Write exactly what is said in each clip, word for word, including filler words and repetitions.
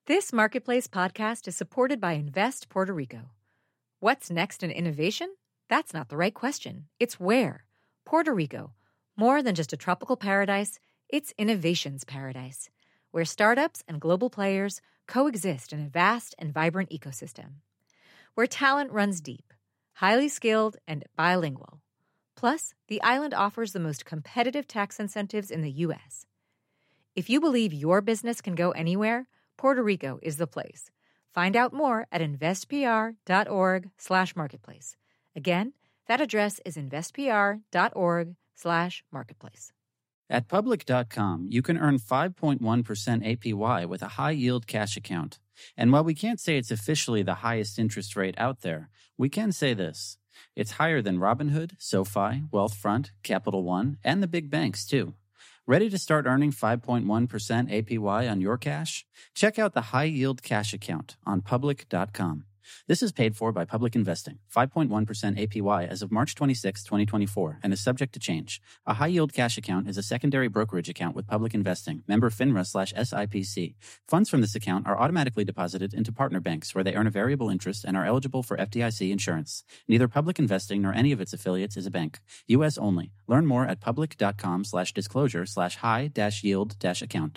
This Marketplace podcast is supported by Invest Puerto Rico. What's next in innovation? That's not the right question. It's where. Puerto Rico. More than just a tropical paradise, it's innovation's paradise, where startups and global players coexist in a vast and vibrant ecosystem. Where talent runs deep, highly skilled, and bilingual. Plus, the island offers the most competitive tax incentives in the U S. If you believe your business can go anywhere, Puerto Rico is the place. Find out more at investpr.org slash marketplace. Again, that address is investpr.org slash marketplace. At public dot com, you can earn five point one percent A P Y with a high-yield cash account. And while we can't say it's officially the highest interest rate out there, we can say this. It's higher than Robinhood, SoFi, Wealthfront, Capital One, and the big banks, too. Ready to start earning five point one percent A P Y on your cash? Check out the High Yield Cash Account on public dot com. This is paid for by Public Investing, five point one percent A P Y as of March twenty-sixth, twenty twenty-four, and is subject to change. A high-yield cash account is a secondary brokerage account with Public Investing, member FINRA slash S I P C. Funds from this account are automatically deposited into partner banks where they earn a variable interest and are eligible for F D I C insurance. Neither Public Investing nor any of its affiliates is a bank. U S only. Learn more at public dot com slash disclosure slash high dash yield dash account.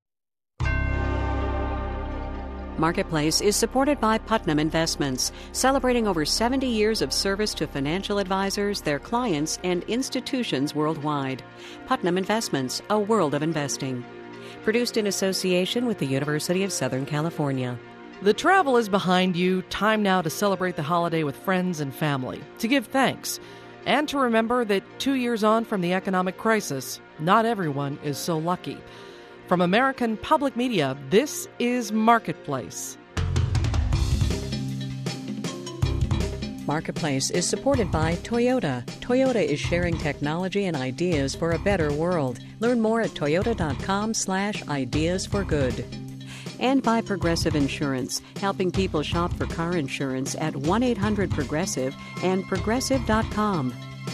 Marketplace is supported by Putnam Investments, celebrating over seventy years of service to financial advisors, their clients, and institutions worldwide. Putnam Investments, a world of investing. Produced in association with the University of Southern California. The travel is behind you. Time now to celebrate the holiday with friends and family, to give thanks, and to remember that two years on from the economic crisis, not everyone is so lucky. From American Public Media, this is Marketplace. Marketplace is supported by Toyota. Toyota is sharing technology and ideas for a better world. Learn more at toyota.com slash ideas for good. And by Progressive Insurance, helping people shop for car insurance at one eight hundred progressive and progressive dot com.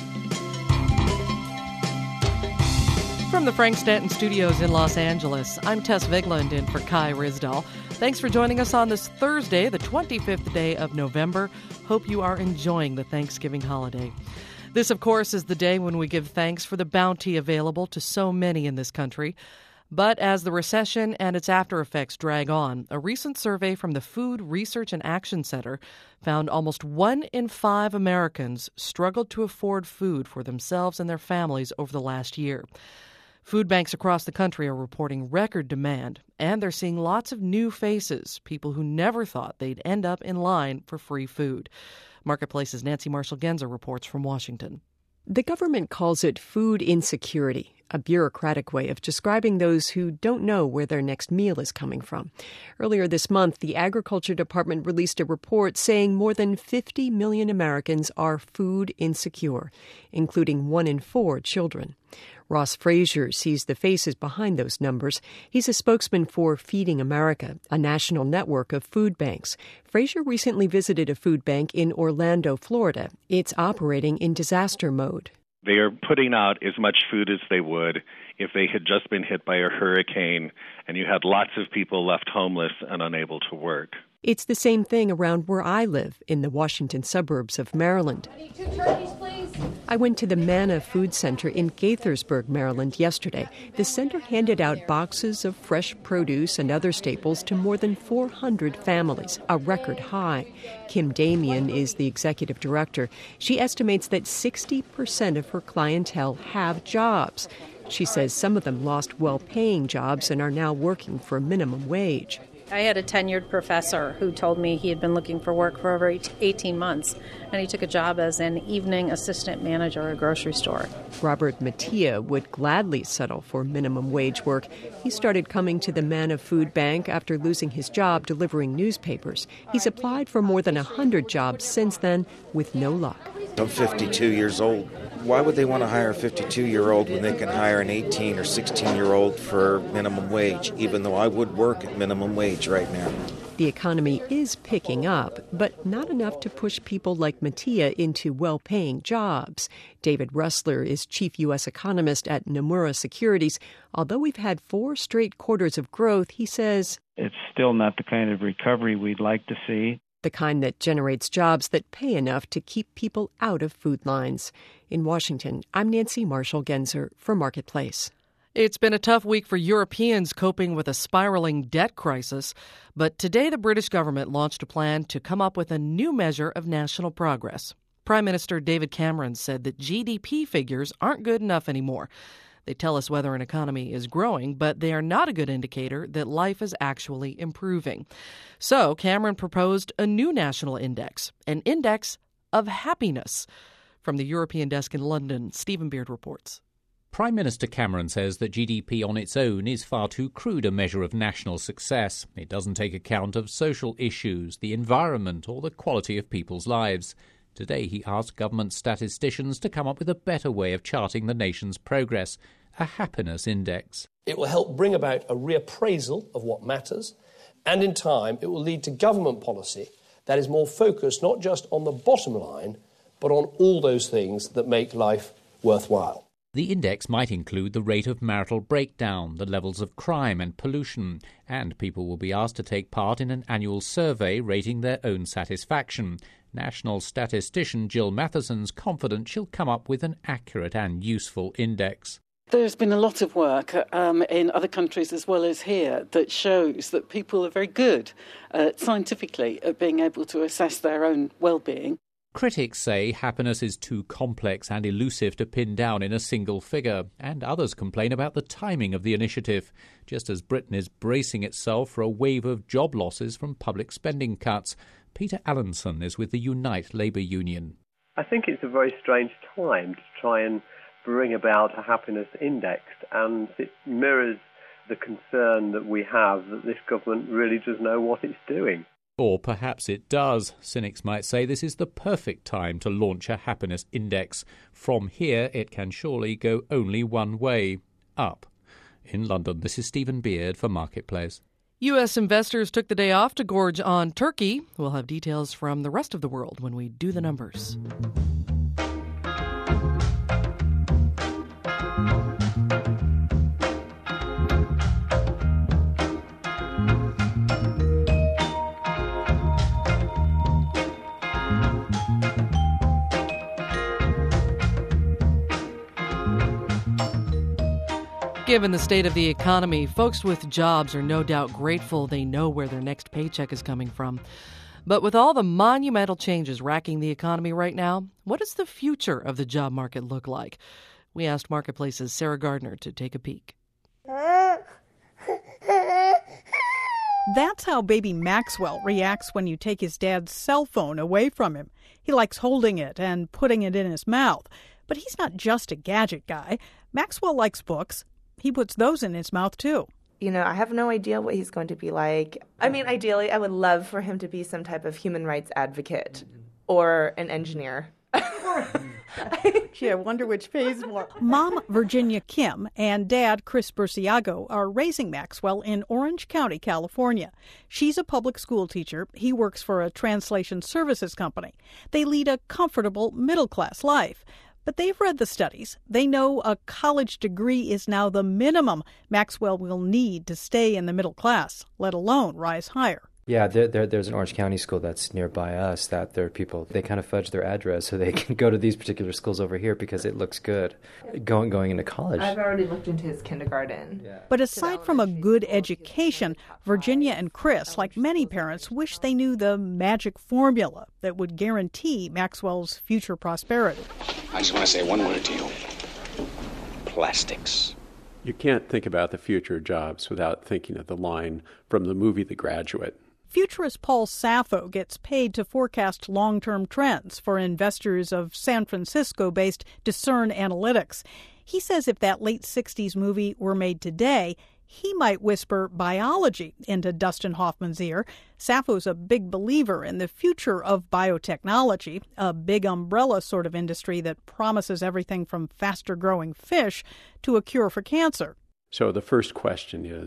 From the Frank Stanton Studios in Los Angeles, I'm Tess Vigland in for Kai Risdall. Thanks for joining us on this Thursday, the twenty-fifth day of November. Hope you are enjoying the Thanksgiving holiday. This, of course, is the day when we give thanks for the bounty available to so many in this country. But as the recession and its after effects drag on, a recent survey from the Food Research and Action Center found almost one in five Americans struggled to afford food for themselves and their families over the last year. Food banks across the country are reporting record demand, and they're seeing lots of new faces, people who never thought they'd end up in line for free food. Marketplace's Nancy Marshall-Genzer reports from Washington. The government calls it food insecurity, a bureaucratic way of describing those who don't know where their next meal is coming from. Earlier this month, the Agriculture Department released a report saying more than fifty million Americans are food insecure, including one in four children. Ross Frazier sees the faces behind those numbers. He's a spokesman for Feeding America, a national network of food banks. Frazier recently visited a food bank in Orlando, Florida. It's operating in disaster mode. They are putting out as much food as they would if they had just been hit by a hurricane and you had lots of people left homeless and unable to work. It's the same thing around where I live, in the Washington suburbs of Maryland. I need two turkeys, please. I went to the Manna Food Center in Gaithersburg, Maryland, yesterday. The center handed out boxes of fresh produce and other staples to more than four hundred families, a record high. Kim Damian is the executive director. She estimates that sixty percent of her clientele have jobs. She says some of them lost well-paying jobs and are now working for minimum wage. I had a tenured professor who told me he had been looking for work for over eighteen months, and he took a job as an evening assistant manager at a grocery store. Robert Mattia would gladly settle for minimum wage work. He started coming to the Manna Food Bank after losing his job delivering newspapers. He's applied for more than one hundred jobs since then, with no luck. I'm fifty-two years old. Why would they want to hire a fifty-two-year-old when they can hire an eighteen or sixteen-year-old for minimum wage, even though I would work at minimum wage right now? The economy is picking up, but not enough to push people like Mattia into well-paying jobs. David Russler is chief U S economist at Nomura Securities. Although we've had four straight quarters of growth, he says, it's still not the kind of recovery we'd like to see. The kind that generates jobs that pay enough to keep people out of food lines. In Washington, I'm Nancy Marshall-Genzer for Marketplace. It's been a tough week for Europeans coping with a spiraling debt crisis, but today the British government launched a plan to come up with a new measure of national progress. Prime Minister David Cameron said that G D P figures aren't good enough anymore. They tell us whether an economy is growing, but they are not a good indicator that life is actually improving. So Cameron proposed a new national index, an index of happiness. From the European desk in London, Stephen Beard reports. Prime Minister Cameron says that G D P on its own is far too crude a measure of national success. It doesn't take account of social issues, the environment, or the quality of people's lives. Today he asked government statisticians to come up with a better way of charting the nation's progress, a happiness index. It will help bring about a reappraisal of what matters, and in time it will lead to government policy that is more focused not just on the bottom line, but on all those things that make life worthwhile. The index might include the rate of marital breakdown, the levels of crime and pollution, and people will be asked to take part in an annual survey rating their own satisfaction. National statistician Jill Matheson's confident she'll come up with an accurate and useful index. There's been a lot of work um, in other countries as well as here that shows that people are very good uh, scientifically at being able to assess their own well-being. Critics say happiness is too complex and elusive to pin down in a single figure, and others complain about the timing of the initiative, just as Britain is bracing itself for a wave of job losses from public spending cuts. Peter Allenson is with the Unite Labour Union. I think it's a very strange time to try and bring about a happiness index, and it mirrors the concern that we have that this government really does know what it's doing. Or perhaps it does. Cynics might say this is the perfect time to launch a happiness index. From here, it can surely go only one way, up. In London, this is Stephen Beard for Marketplace. U S investors took the day off to gorge on Turkey. We'll have details from the rest of the world when we do the numbers. Given the state of the economy, folks with jobs are no doubt grateful they know where their next paycheck is coming from. But with all the monumental changes racking the economy right now, what does the future of the job market look like? We asked Marketplace's Sarah Gardner to take a peek. That's how baby Maxwell reacts when you take his dad's cell phone away from him. He likes holding it and putting it in his mouth. But he's not just a gadget guy. Maxwell likes books. He puts those in his mouth, too. You know, I have no idea what he's going to be like. I mean, ideally, I would love for him to be some type of human rights advocate or an engineer. Gee, I wonder which pays more. Mom, Virginia Kim, and Dad, Chris Burciago, are raising Maxwell in Orange County, California. She's a public school teacher. He works for a translation services company. They lead a comfortable middle-class life. But they've read the studies. They know a college degree is now the minimum Maxwell will need to stay in the middle class, let alone rise higher. Yeah, there, there, there's an Orange County school that's nearby us that there are people, they kind of fudge their address so they can go to these particular schools over here because it looks good going going into college. I've already looked into his kindergarten. Yeah. But aside from a good education, Virginia and Chris, like many parents, wish they knew the magic formula that would guarantee Maxwell's future prosperity. I just want to say one word to you. Plastics. You can't think about the future of jobs without thinking of the line from the movie The Graduate. Futurist Paul Saffo gets paid to forecast long-term trends for investors of San Francisco-based Discern Analytics. He says if that late sixties movie were made today, he might whisper biology into Dustin Hoffman's ear. Saffo's a big believer in the future of biotechnology, a big umbrella sort of industry that promises everything from faster-growing fish to a cure for cancer. So the first question is,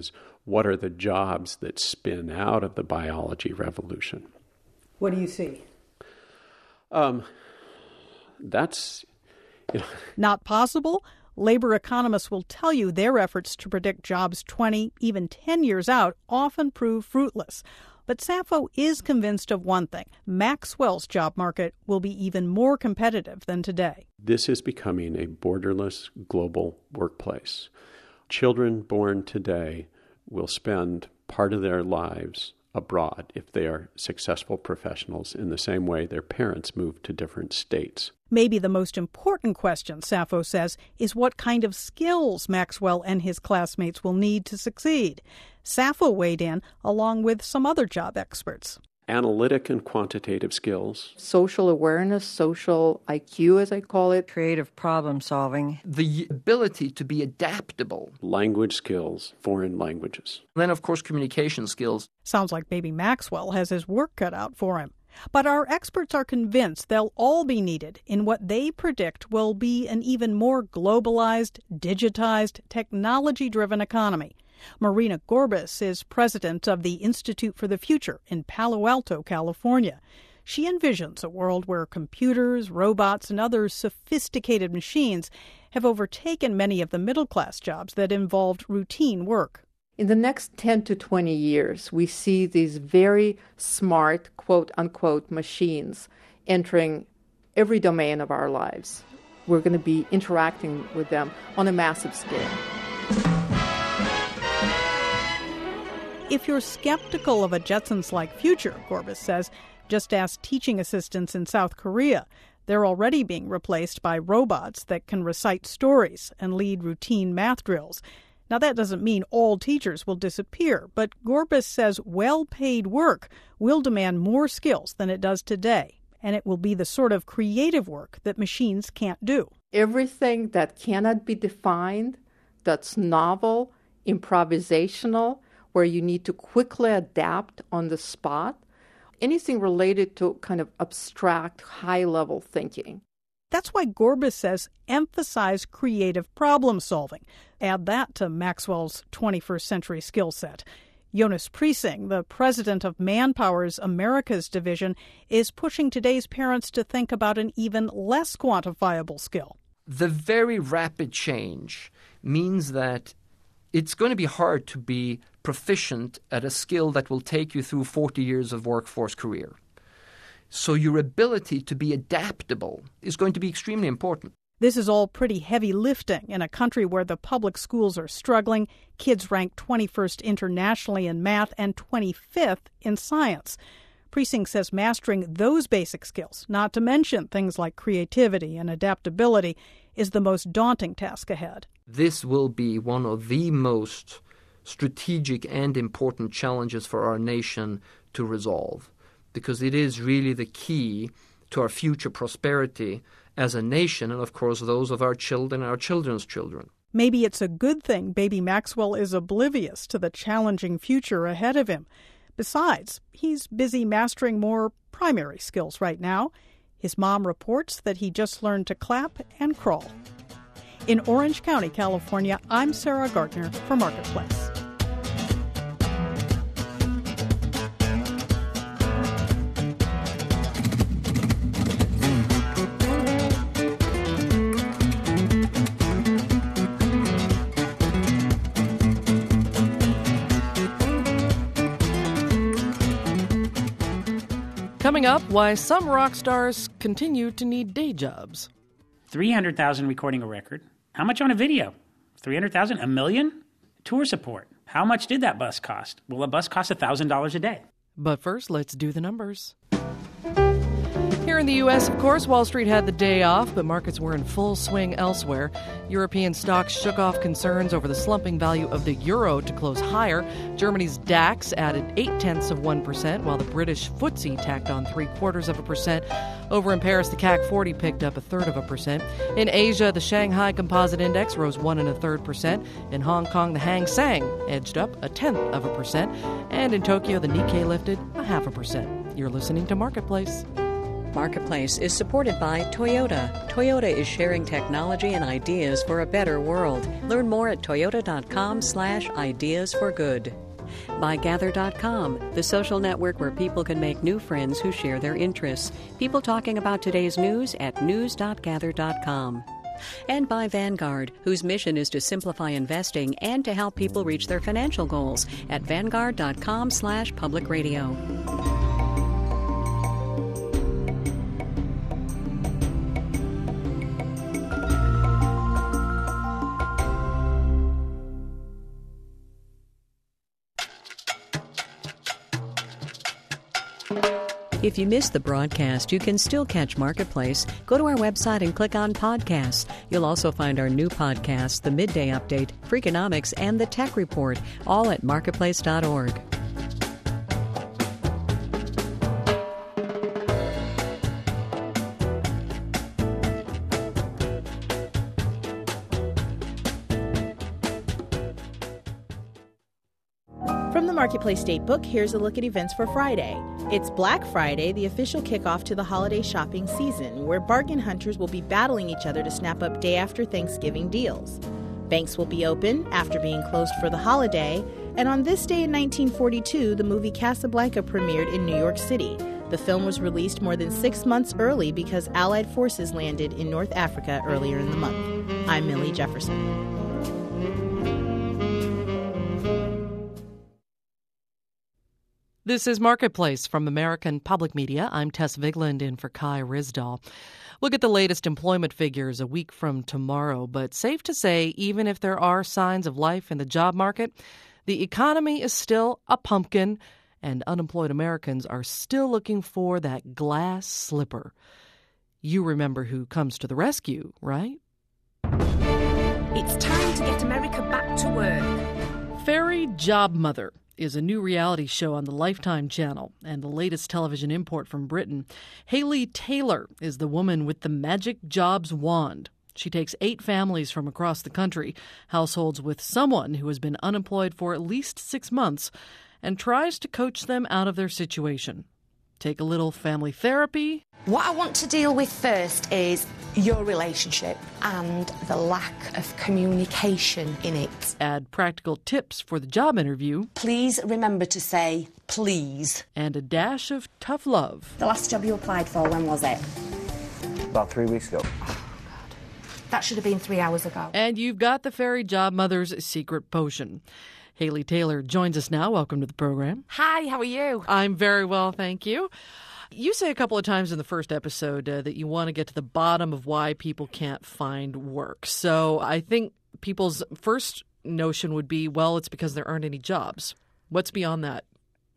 what are the jobs that spin out of the biology revolution? What do you see? Um, that's... You know. Not possible? Labor economists will tell you their efforts to predict jobs twenty, even ten years out often prove fruitless. But Sappho is convinced of one thing. Maxwell's job market will be even more competitive than today. This is becoming a borderless global workplace. Children born today will spend part of their lives abroad if they are successful professionals in the same way their parents moved to different states. Maybe the most important question, Sappho says, is what kind of skills Maxwell and his classmates will need to succeed. Sappho weighed in, along with some other job experts. Analytic and quantitative skills. Social awareness, social I Q, as I call it. Creative problem solving. The ability to be adaptable. Language skills, foreign languages. Then, of course, communication skills. Sounds like baby Maxwell has his work cut out for him. But our experts are convinced they'll all be needed in what they predict will be an even more globalized, digitized, technology-driven economy. Marina Gorbis is president of the Institute for the Future in Palo Alto, California. She envisions a world where computers, robots, and other sophisticated machines have overtaken many of the middle-class jobs that involved routine work. In the next ten to twenty years, we see these very smart, quote-unquote, machines entering every domain of our lives. We're going to be interacting with them on a massive scale. If you're skeptical of a Jetsons-like future, Gorbis says, just ask teaching assistants in South Korea. They're already being replaced by robots that can recite stories and lead routine math drills. Now, that doesn't mean all teachers will disappear, but Gorbis says well-paid work will demand more skills than it does today, and it will be the sort of creative work that machines can't do. Everything that cannot be defined, that's novel, improvisational, where you need to quickly adapt on the spot, anything related to kind of abstract, high-level thinking. That's why Gorbis says emphasize creative problem solving. Add that to Maxwell's twenty-first century skill set. Jonas Priesing, the president of Manpower's Americas division, is pushing today's parents to think about an even less quantifiable skill. The very rapid change means that it's going to be hard to be proficient at a skill that will take you through forty years of workforce career. So your ability to be adaptable is going to be extremely important. This is all pretty heavy lifting in a country where the public schools are struggling, kids rank twenty-first internationally in math and twenty-fifth in science. Priesing says mastering those basic skills, not to mention things like creativity and adaptability, is the most daunting task ahead. This will be one of the most strategic and important challenges for our nation to resolve, because it is really the key to our future prosperity as a nation, and of course those of our children and our children's children. Maybe it's a good thing baby Maxwell is oblivious to the challenging future ahead of him. Besides, he's busy mastering more primary skills right now. His mom reports that he just learned to clap and crawl. In Orange County, California, I'm Sarah Gardner for Marketplace. Coming up, why some rock stars continue to need day jobs. three hundred thousand dollars recording a record. How much on a video? three hundred thousand dollars? A million? Tour support. How much did that bus cost? Well, a bus costs one thousand dollars a day. But first, let's do the numbers. Here in the U S, of course, Wall Street had the day off, but markets were in full swing elsewhere. European stocks shook off concerns over the slumping value of the euro to close higher. Germany's DAX added eight-tenths of one percent, while the British F T S E tacked on three-quarters of a percent. Over in Paris, the C A C forty picked up a third of a percent. In Asia, the Shanghai Composite Index rose one and a third percent. In Hong Kong, the Hang Seng edged up a tenth of a percent. And in Tokyo, the Nikkei lifted a half a percent. You're listening to Marketplace. Marketplace is supported by Toyota. Toyota is sharing technology and ideas for a better world. Learn more at toyota.com slash ideas for good. By Gather dot com, the social network where people can make new friends who share their interests. People talking about today's news at news dot gather dot com. And by Vanguard, whose mission is to simplify investing and to help people reach their financial goals at vanguard.com slash public radio. If you missed the broadcast, you can still catch Marketplace. Go to our website and click on Podcasts. You'll also find our new podcasts, The Midday Update, Freakonomics, and The Tech Report, all at marketplace dot org. From the Marketplace Datebook, here's a look at events for Friday. It's Black Friday, the official kickoff to the holiday shopping season, where bargain hunters will be battling each other to snap up day after Thanksgiving deals. Banks will be open after being closed for the holiday, and on this day in nineteen forty-two, the movie Casablanca premiered in New York City. The film was released more than six months early because Allied forces landed in North Africa earlier in the month. I'm Millie Jefferson. This is Marketplace from American Public Media. I'm Tess Vigland in for Kai Risdahl. Look at the latest employment figures a week from tomorrow, but safe to say, even if there are signs of life in the job market, the economy is still a pumpkin, and unemployed Americans are still looking for that glass slipper. You remember who comes to the rescue, right? It's time to get America back to work. Fairy Job Mother is a new reality show on the Lifetime channel and the latest television import from Britain. Hayley Taylor is the woman with the magic jobs wand. She takes eight families from across the country, households with someone who has been unemployed for at least six months, and tries to coach them out of their situation. Take a little family therapy. What I want to deal with first is your relationship and the lack of communication in it. Add practical tips for the job interview. Please remember to say please. And a dash of tough love. The last job you applied for, when was it? About three weeks ago. That should have been three hours ago. And you've got the Fairy Job Mother's secret potion. Hayley Taylor joins us now. Welcome to the program. Hi, how are you? I'm very well, thank you. You say a couple of times in the first episode uh, that you want to get to the bottom of why people can't find work. So I think people's first notion would be, well, it's because there aren't any jobs. What's beyond that?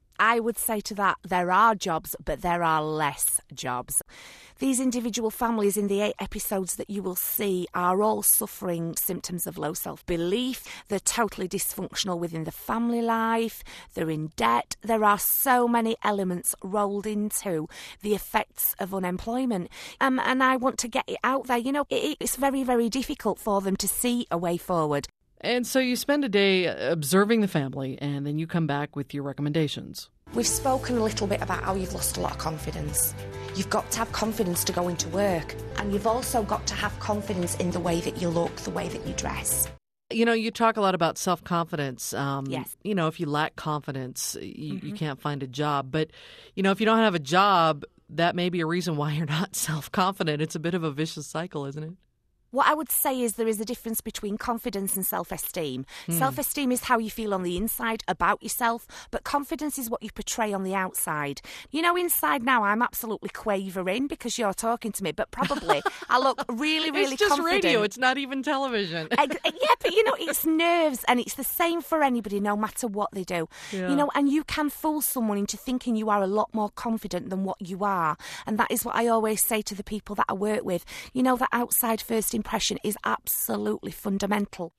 I would say to that, there are jobs, but there are less jobs. These individual families in the eight episodes that you will see are all suffering symptoms of low self-belief. They're totally dysfunctional within the family life. They're in debt. There are so many elements rolled into the effects of unemployment. Um, and I want to get it out there. You know, it, it's very, very difficult for them to see a way forward. And so you spend a day observing the family, and then you come back with your recommendations. We've spoken a little bit about how you've lost a lot of confidence. You've got to have confidence to go into work. And you've also got to have confidence in the way that you look, the way that you dress. You know, you talk a lot about self-confidence. Um, yes. You know, if you lack confidence, you, Mm-hmm. you can't find a job. But, you know, if you don't have a job, that may be a reason why you're not self-confident. It's a bit of a vicious cycle, isn't it? What I would say is there is a difference between confidence and self-esteem. Mm. Self-esteem is how you feel on the inside about yourself, but confidence is what you portray on the outside. You know, inside now I'm absolutely quavering because you're talking to me, but probably I look really, really It's just confident. radio. It's not even television. Ex- yeah, but you know, it's nerves, and it's the same for anybody, no matter what they do. Yeah. You know, and you can fool someone into thinking you are a lot more confident than what you are. And that is what I always say to the people that I work with. You know, that outside first impression is absolutely fundamental.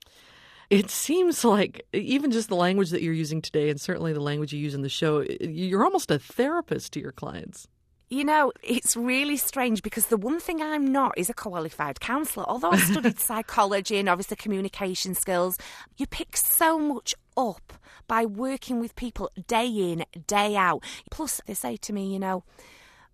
It seems like even just the language that you're using today, and certainly the language you use in the show, you're almost a therapist to your clients. You know, it's really strange because the one thing I'm not is a qualified counsellor. Although I studied psychology and obviously communication skills, you pick so much up by working with people day in, day out. Plus, they say to me, you know,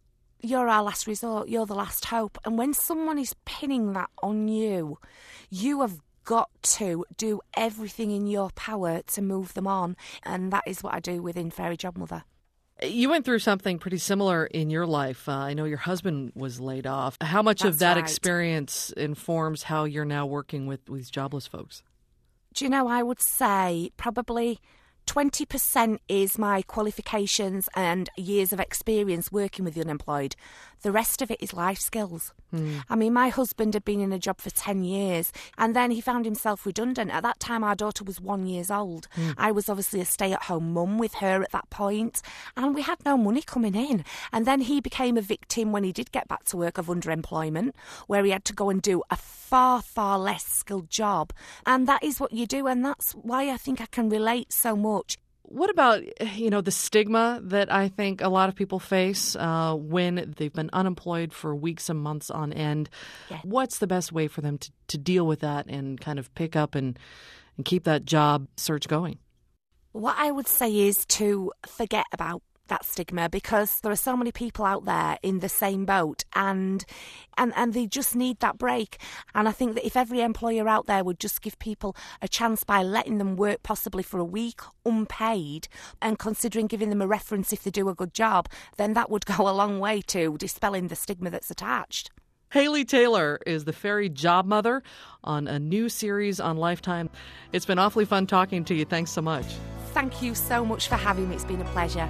you're our last resort, you're the last hope. And when someone is pinning that on you, you have got to do everything in your power to move them on. And that is what I do within Fairy Job Mother. You went through something pretty similar in your life. Uh, I know your husband was laid off. How much That's of that right. experience informs how you're now working with these jobless folks? Do you know, I would say probably twenty percent is my qualifications and years of experience working with the unemployed. The rest of it is life skills. Mm. I mean, my husband had been in a job for ten years and then he found himself redundant. At that time, our daughter was one years old. Mm. I was obviously a stay-at-home mum with her at that point, and we had no money coming in. And then he became a victim when he did get back to work of underemployment, where he had to go and do a far, far less skilled job. And that is what you do, and that's why I think I can relate so much. What about, you know, the stigma that I think a lot of people face uh, when they've been unemployed for weeks and months on end? Yeah. What's the best way for them to, to deal with that and kind of pick up and, and keep that job search going? What I would say is to forget about that stigma, because there are so many people out there in the same boat, and and and they just need that break. And I think that if every employer out there would just give people a chance by letting them work possibly for a week unpaid and considering giving them a reference if they do a good job, then that would go a long way to dispelling the stigma that's attached. Haley Taylor is the Fairy Job Mother on a new series on Lifetime. It's been awfully fun talking to you. Thanks so much. Thank you so much for having me. It's been a pleasure.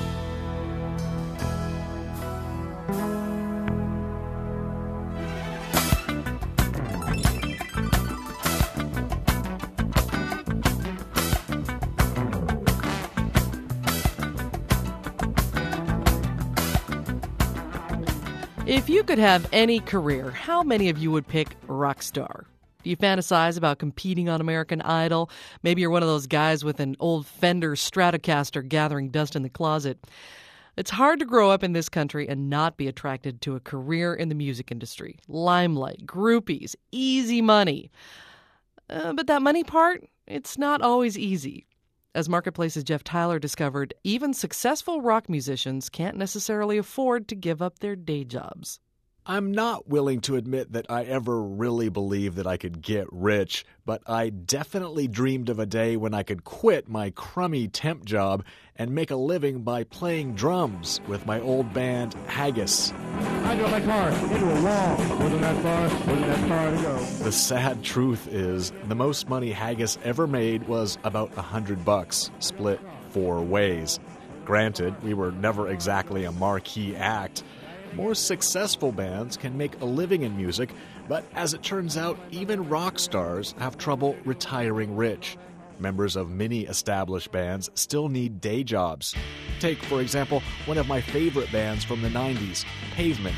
If you could have any career, how many of you would pick rock star? Do you fantasize about competing on American Idol? Maybe you're one of those guys with an old Fender Stratocaster gathering dust in the closet. It's hard to grow up in this country and not be attracted to a career in the music industry. Limelight, groupies, easy money. Uh, but that money part, it's not always easy. As Marketplace's Jeff Tyler discovered, even successful rock musicians can't necessarily afford to give up their day jobs. I'm not willing to admit that I ever really believed that I could get rich, but I definitely dreamed of a day when I could quit my crummy temp job and make a living by playing drums with my old band Haggis. I drove my car into a wall. Wasn't that far? Wasn't that far to go? The sad truth is, the most money Haggis ever made was about a hundred bucks, split four ways. Granted, we were never exactly a marquee act. More successful bands can make a living in music, but as it turns out, even rock stars have trouble retiring rich. Members of many established bands still need day jobs. Take, for example, one of my favorite bands from the nineties, Pavement.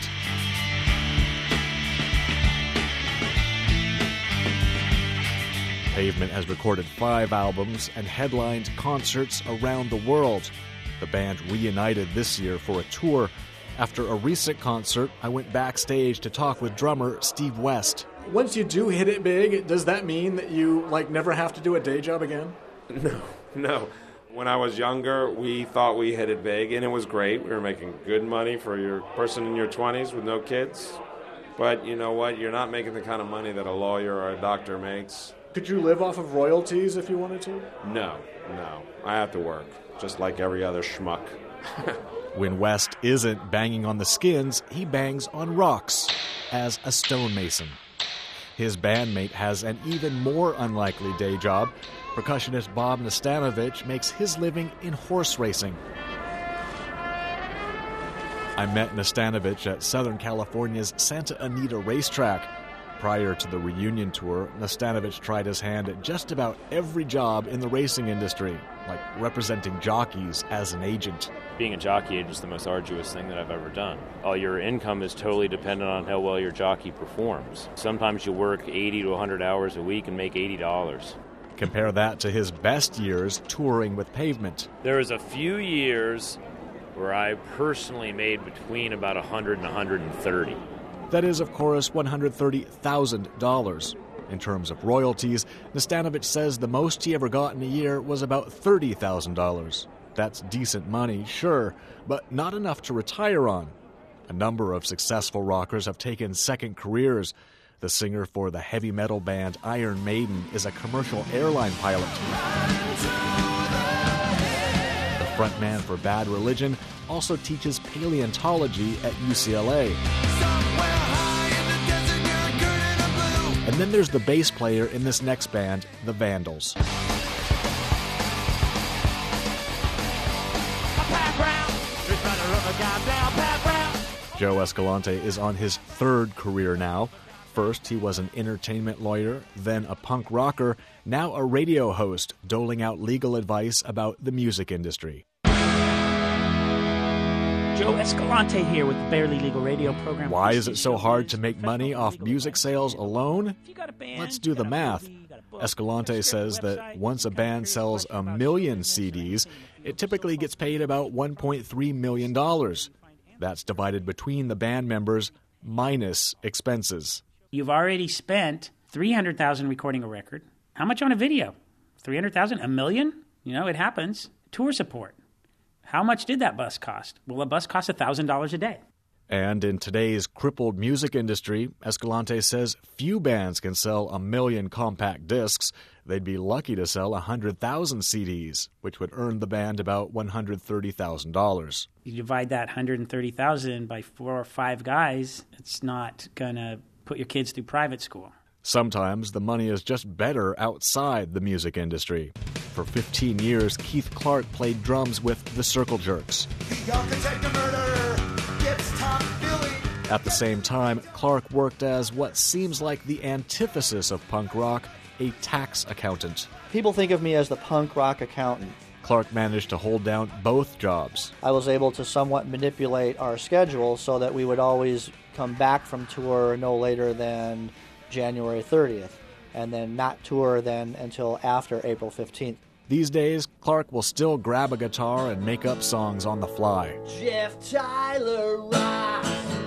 Pavement has recorded five albums and headlined concerts around the world. The band reunited this year for a tour. After a recent concert, I went backstage to talk with drummer Steve West. Once you do hit it big, does that mean that you, like, never have to do a day job again? No, no. When I was younger, we thought we hit it big, and it was great. We were making good money for your person in your twenties with no kids. But you know what? You're not making the kind of money that a lawyer or a doctor makes. Could you live off of royalties if you wanted to? No, no. I have to work, just like every other schmuck. When West isn't banging on the skins, he bangs on rocks as a stonemason. His bandmate has an even more unlikely day job. Percussionist Bob Nastanovich makes his living in horse racing. I met Nastanovich at Southern California's Santa Anita racetrack. Prior to the reunion tour, Nastanovich tried his hand at just about every job in the racing industry, like representing jockeys as an agent. Being a jockey agent is the most arduous thing that I've ever done. All your income is totally dependent on how well your jockey performs. Sometimes you work eighty to one hundred hours a week and make eighty dollars. Compare that to his best years touring with Pavement. There was a few years where I personally made between about one hundred and one hundred thirty. That is, of course, one hundred thirty thousand dollars. In terms of royalties, Nastanovich says the most he ever got in a year was about thirty thousand dollars. That's decent money, sure, but not enough to retire on. A number of successful rockers have taken second careers. The singer for the heavy metal band Iron Maiden is a commercial airline pilot. The frontman for Bad Religion also teaches paleontology at U C L A. And then there's the bass player in this next band, the Vandals. Joe Escalante is on his third career now. First, he was an entertainment lawyer, then a punk rocker, now a radio host, doling out legal advice about the music industry. Joe Escalante here with the Barely Legal Radio program. Why is it so hard to make money off music sales alone? Let's do the math. Escalante says that once a band sells a million C Ds, it typically gets paid about one point three million dollars. That's divided between the band members minus expenses. You've already spent three hundred thousand dollars recording a record. How much on a video? three hundred thousand dollars? A million? You know, it happens. Tour support. How much did that bus cost? Well, a bus costs one thousand dollars a day. And in today's crippled music industry, Escalante says few bands can sell a million compact discs. They'd be lucky to sell one hundred thousand C Ds, which would earn the band about one hundred thirty thousand dollars. You divide that one hundred thirty thousand dollars by four or five guys, it's not going to put your kids through private school. Sometimes the money is just better outside the music industry. For fifteen years, Keith Clark played drums with the Circle Jerks. The architect of murder gets top billing. At the same time, Clark worked as what seems like the antithesis of punk rock, a tax accountant. People think of me as the punk rock accountant. Clark managed to hold down both jobs. I was able to somewhat manipulate our schedule so that we would always come back from tour no later than January thirtieth, and then not tour then until after April fifteenth. These days, Clark will still grab a guitar and make up songs on the fly. Jeff Tyler Ross.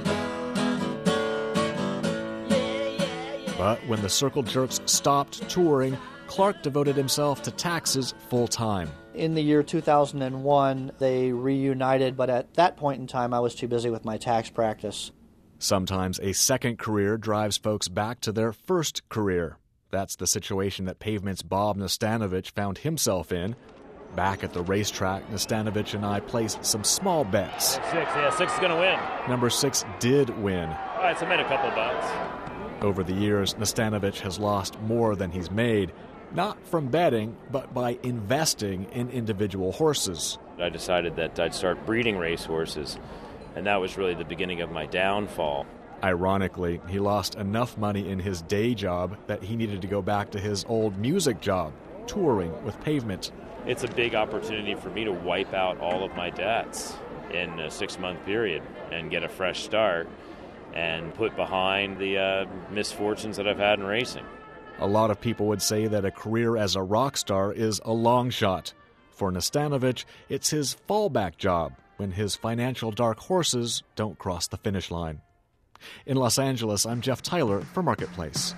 Yeah, yeah, yeah. But when the Circle Jerks stopped touring, Clark devoted himself to taxes full time. In the year two thousand one, they reunited, but at that point in time, I was too busy with my tax practice. Sometimes a second career drives folks back to their first career. That's the situation that Pavement's Bob Nastanovich found himself in. Back at the racetrack, Nastanovich and I placed some small bets. Six, yeah, six is going to win. Number six did win. All right, so I made a couple bucks. Over the years, Nastanovich has lost more than he's made. Not from betting, but by investing in individual horses. I decided that I'd start breeding racehorses, and that was really the beginning of my downfall. Ironically, he lost enough money in his day job that he needed to go back to his old music job, touring with Pavement. It's a big opportunity for me to wipe out all of my debts in a six-month period and get a fresh start and put behind the uh, misfortunes that I've had in racing. A lot of people would say that a career as a rock star is a long shot. For Nastanovich, it's his fallback job when his financial dark horses don't cross the finish line. In Los Angeles, I'm Jeff Tyler for Marketplace.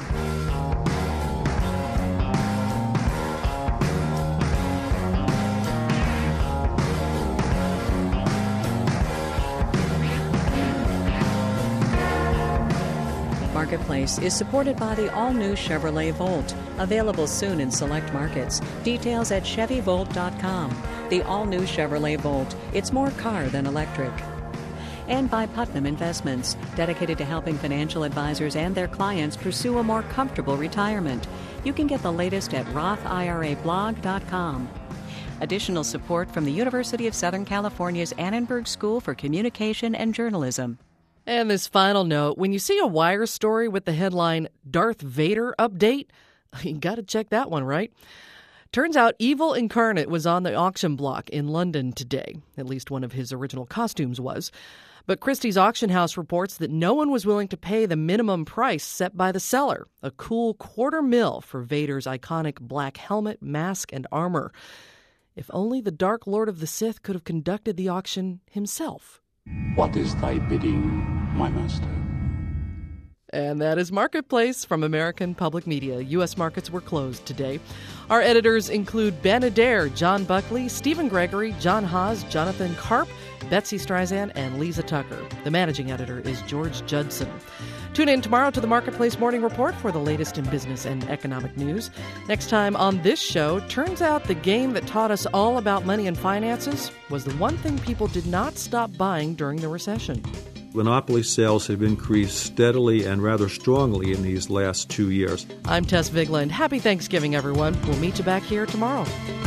Marketplace is supported by the all-new Chevrolet Volt, available soon in select markets. Details at Chevy Volt dot com. The all-new Chevrolet Volt. It's more car than electric. And by Putnam Investments, dedicated to helping financial advisors and their clients pursue a more comfortable retirement. You can get the latest at Roth I R A blog dot com. Additional support from the University of Southern California's Annenberg School for Communication and Journalism. And this final note, when you see a Wire story with the headline, Darth Vader Update, you got to check that one, right? Turns out Evil Incarnate was on the auction block in London today. At least one of his original costumes was. But Christie's Auction House reports that no one was willing to pay the minimum price set by the seller, a cool quarter mil for Vader's iconic black helmet, mask, and armor. If only the Dark Lord of the Sith could have conducted the auction himself. What is thy bidding, my master? And that is Marketplace from American Public Media. U S markets were closed today. Our editors include Ben Adair, John Buckley, Stephen Gregory, John Haas, Jonathan Karp, Betsy Streisand, and Lisa Tucker. The managing editor is George Judson. Tune in tomorrow to the Marketplace Morning Report for the latest in business and economic news. Next time on this show, turns out the game that taught us all about money and finances was the one thing people did not stop buying during the recession. Monopoly sales have increased steadily and rather strongly in these last two years. I'm Tess Vigland. Happy Thanksgiving, everyone. We'll meet you back here tomorrow.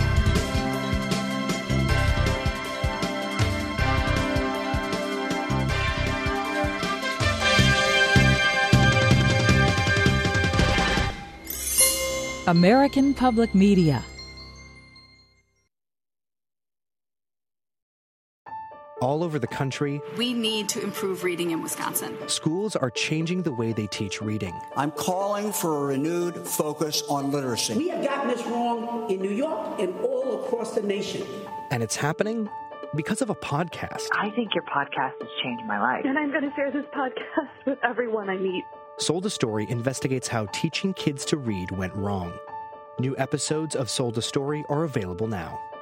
American Public Media. All over the country, we need to improve reading in Wisconsin. Schools are changing the way they teach reading. I'm calling for a renewed focus on literacy. We have gotten this wrong in New York and all across the nation. And it's happening because of a podcast. I think your podcast has changed my life. And I'm going to share this podcast with everyone I meet. Sold a Story investigates how teaching kids to read went wrong. New episodes of Sold a Story are available now.